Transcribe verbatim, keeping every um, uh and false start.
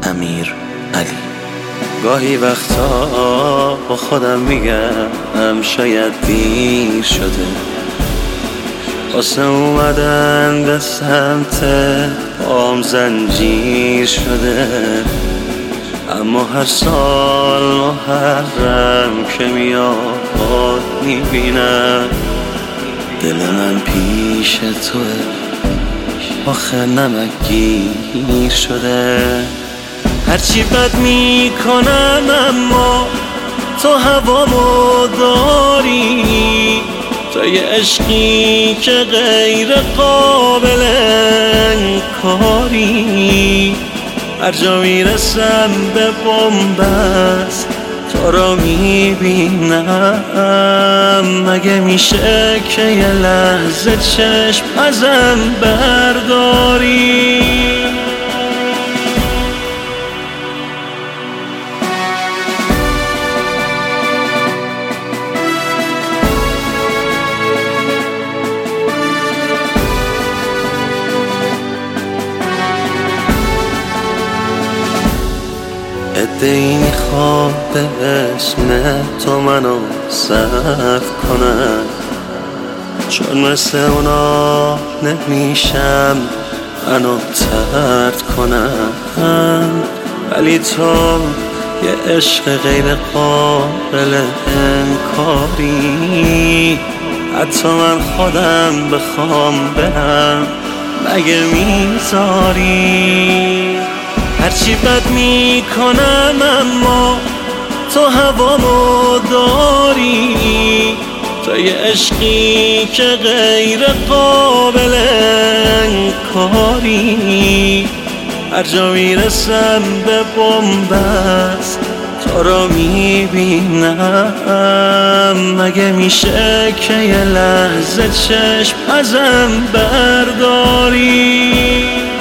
امیر علی. گاهی وقتا با خودم میگم شاید دیر شده واسه اومدن به سمت پام زنجیر شده، اما هر سال محرم که میاد میبینم دل من پیش توه، آخه نمکگیر شده. هرچی بد میکنم اما تو هوامو داری، تو یه عشقی که غیر قابل انکاری. هر جا میرسم به بن‌بست تو رو میبینم، مگه میشه که یه لحظه چشم ازم برداری؟ عده‌ای میخوام به اسم تو منو صرف کنن، چون مثل اونا نمیشم منو طرد کنن. ولی تو یه عشق غیر قابل انکاری، حتی من خودم بخوام برم مگه میذاری؟ هرچی بد میکنم اما تو هوامو داری، تو یه عشقی که غیر قابل انکاری. هر جا میرسم به بن‌بست تو رو میبینم، مگه میشه که یه لحظه چشم ازم برداری؟